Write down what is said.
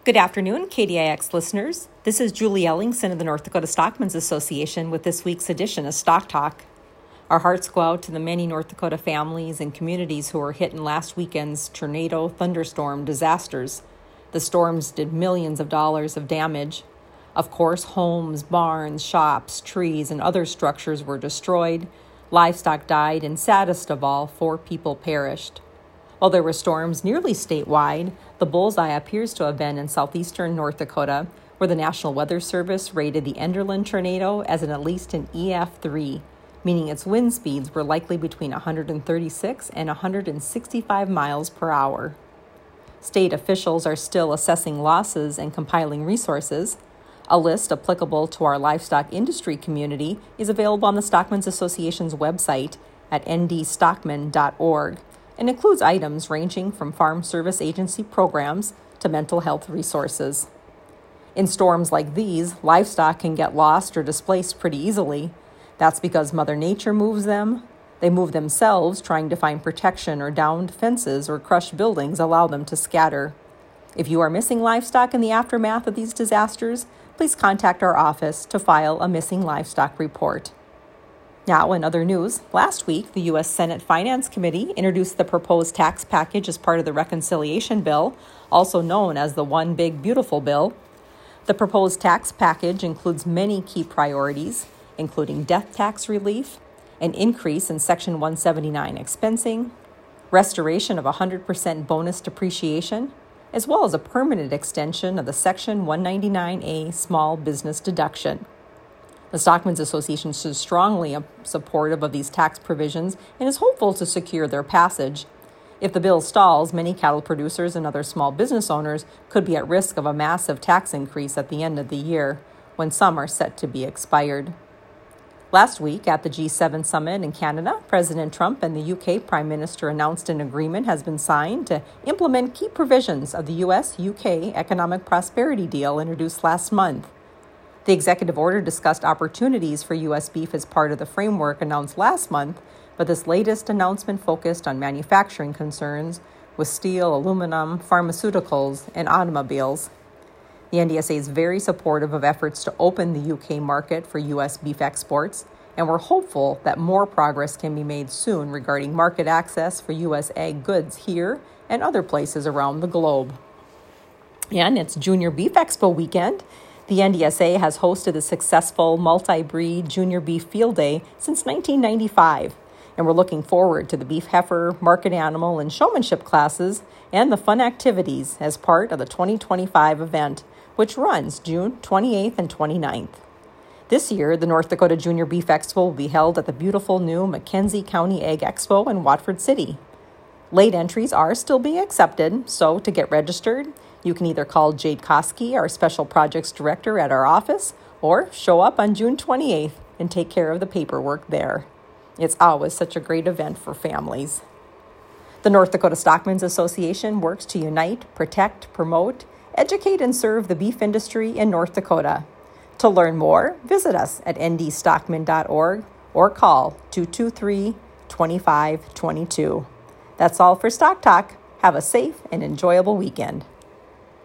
Good afternoon, KDIX listeners. This is Julie Ellingson of the North Dakota Stockmen's Association with this week's edition of Stock Talk. Our hearts go out to the many North Dakota families and communities who were hit in last weekend's tornado thunderstorm disasters. The storms did millions of dollars of damage. Of course, homes, barns, shops, trees, and other structures were destroyed. Livestock died, and saddest of all, 4 people perished. While there were storms nearly statewide, the bullseye appears to have been in southeastern North Dakota, where the National Weather Service rated the Enderlin tornado as at least an EF3, meaning its wind speeds were likely between 136 and 165 miles per hour. State officials are still assessing losses and compiling resources. A list applicable to our livestock industry community is available on the Stockmen's Association's website at ndstockman.org. and includes items ranging from Farm Service Agency programs to mental health resources. In storms like these, livestock can get lost or displaced pretty easily. That's because Mother Nature moves them. They move themselves, trying to find protection, or downed fences or crushed buildings allow them to scatter. If you are missing livestock in the aftermath of these disasters, please contact our office to file a missing livestock report. Now, in other news, last week, the U.S. Senate Finance Committee introduced the proposed tax package as part of the reconciliation bill, also known as the One Big Beautiful Bill. The proposed tax package includes many key priorities, including death tax relief, an increase in Section 179 expensing, restoration of 100% bonus depreciation, as well as a permanent extension of the Section 199A small business deduction. The Stockmen's Association is strongly supportive of these tax provisions and is hopeful to secure their passage. If the bill stalls, many cattle producers and other small business owners could be at risk of a massive tax increase at the end of the year, when some are set to be expired. Last week, at the G7 summit in Canada, President Trump and the UK Prime Minister announced an agreement has been signed to implement key provisions of the U.S.-UK Economic Prosperity Deal introduced last month. The executive order discussed opportunities for U.S. beef as part of the framework announced last month, but this latest announcement focused on manufacturing concerns with steel, aluminum, pharmaceuticals, and automobiles. The NDSA is very supportive of efforts to open the UK market for U.S. beef exports, and we're hopeful that more progress can be made soon regarding market access for U.S. ag goods here and other places around the globe. And it's Junior Beef Expo weekend. The NDSA has hosted a successful multi-breed junior beef field day since 1995, and we're looking forward to the beef heifer, market animal, and showmanship classes and the fun activities as part of the 2025 event, which runs June 28th and 29th. This year, the North Dakota Junior Beef Expo will be held at the beautiful new Mackenzie County Ag Expo in Watford City. Late entries are still being accepted, so to get registered, you can either call Jade Koski, our Special Projects Director at our office, or show up on June 28th and take care of the paperwork there. It's always such a great event for families. The North Dakota Stockmen's Association works to unite, protect, promote, educate, and serve the beef industry in North Dakota. To learn more, visit us at ndstockman.org or call 223-2522. That's all for Stock Talk. Have a safe and enjoyable weekend.